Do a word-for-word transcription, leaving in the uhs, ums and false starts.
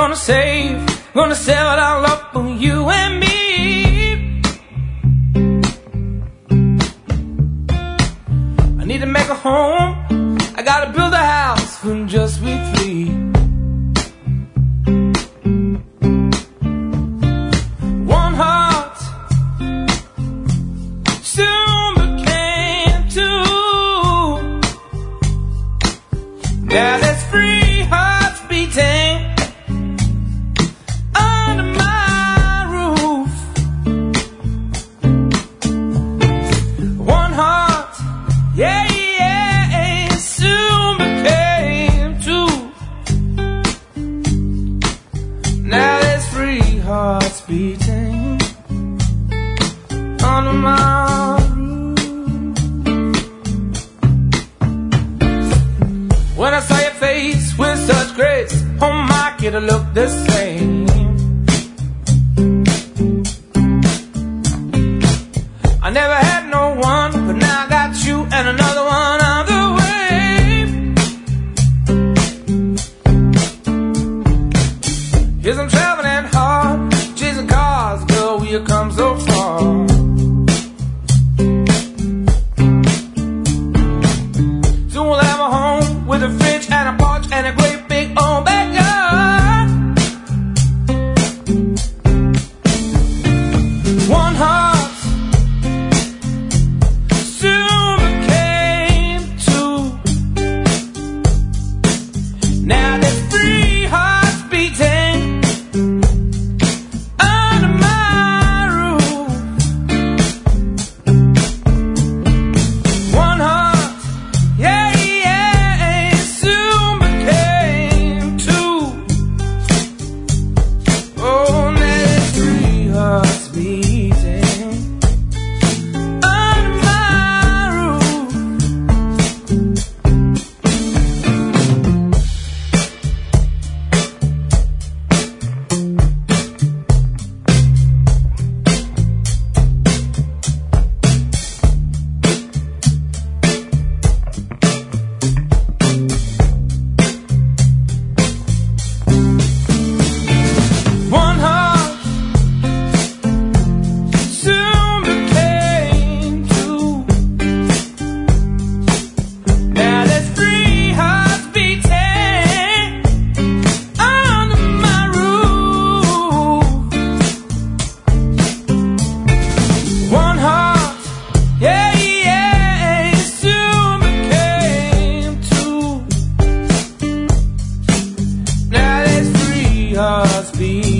gonna save, gonna save it all up for you and me. I need to make a home, I gotta build a house for just we three. One heart soon became two. Now there's three hearts beating under my roof. One heart, yeah, yeah, soon became two. Now there's three hearts beating under my roof. When I saw your face with such grace, oh my, could it look the same? I never had no one, but now I got you and another one on the way. Yes, I'm traveling hard, chasing cars, girl, we have come so far. Soon we'll have a home with a fridge and a porch and a great big old backyard. One heart soon became two. Now there's three hearts beating under my roof. One heart, yeah, yeah, soon became two. Oh, now there's three hearts beating under my roof. One heart soon became two. Now there's three hearts beating under my roof. One heart, yeah, yeah, soon became two. Now there's three hearts beating